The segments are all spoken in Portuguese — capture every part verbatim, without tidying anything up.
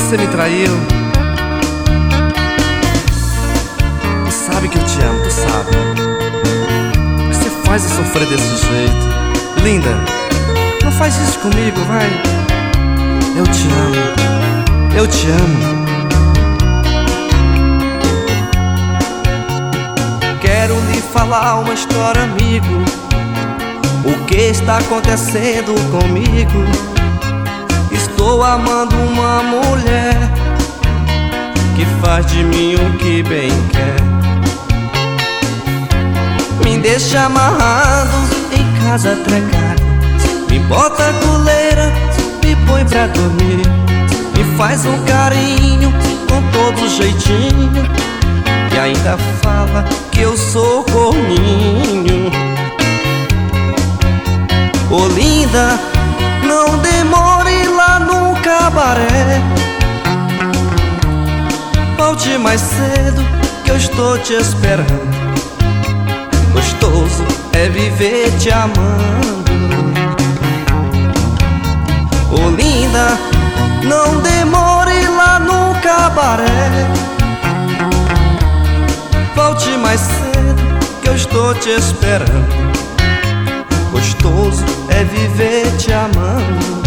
você me traiu. Tu sabe que eu te amo, tu sabe. Você faz eu sofrer desse jeito. Linda, não faz isso comigo, vai. Eu te amo, eu te amo. Quero lhe falar uma história, amigo. O que está acontecendo comigo? Estou amando uma mulher que faz de mim o que bem quer. Me deixa amarrado em casa trancado, me bota a coleira, me põe pra dormir, me faz um carinho com todo jeitinho e ainda fala que eu sou corninho. Ô linda, não demore lá no cabaré, volte mais cedo que eu estou te esperando. Gostoso é viver te amando. Ô linda, não demore lá no cabaré, volte mais cedo que eu estou te esperando. Gostoso é viver te amando.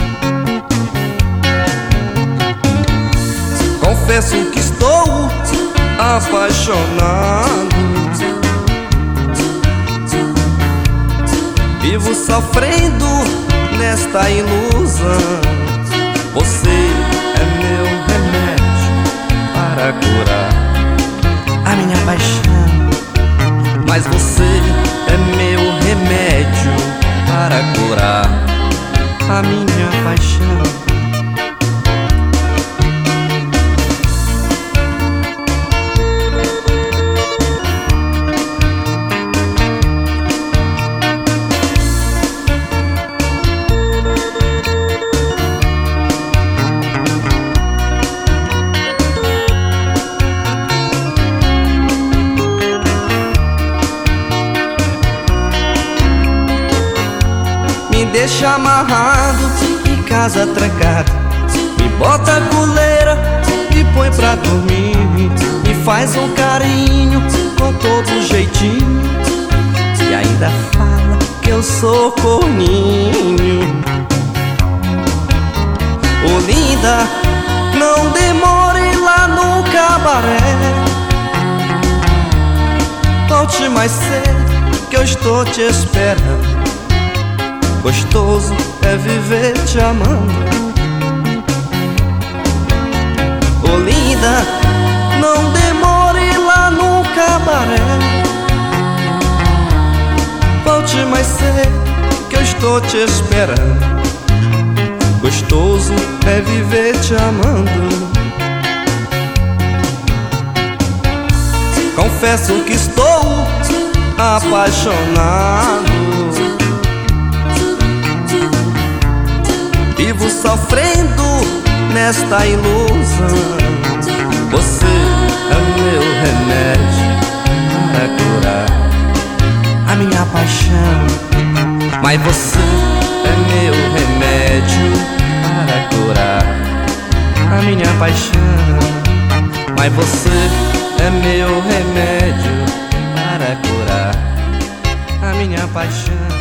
Confesso que estou apaixonado, vivo sofrendo nesta ilusão. Você é meu remédio para curar a minha paixão, mas você é meu remédio para curar a minha paixão. Me deixa amarrado em casa trancado, me bota a coleira, me põe pra dormir, me faz um carinho com todo jeitinho e ainda fala que eu sou corninho. Ô linda, não demore lá no cabaré, volte mais cedo que eu estou te esperando. Gostoso é viver te amando. Ô linda, não demore lá no cabaré, volte mais cedo que eu estou te esperando. Gostoso é viver te amando. Confesso que estou apaixonado, vivo sofrendo nesta ilusão. Você é meu remédio para curar a minha paixão, mas você é meu remédio para curar a minha paixão, mas você é meu remédio para curar a minha paixão.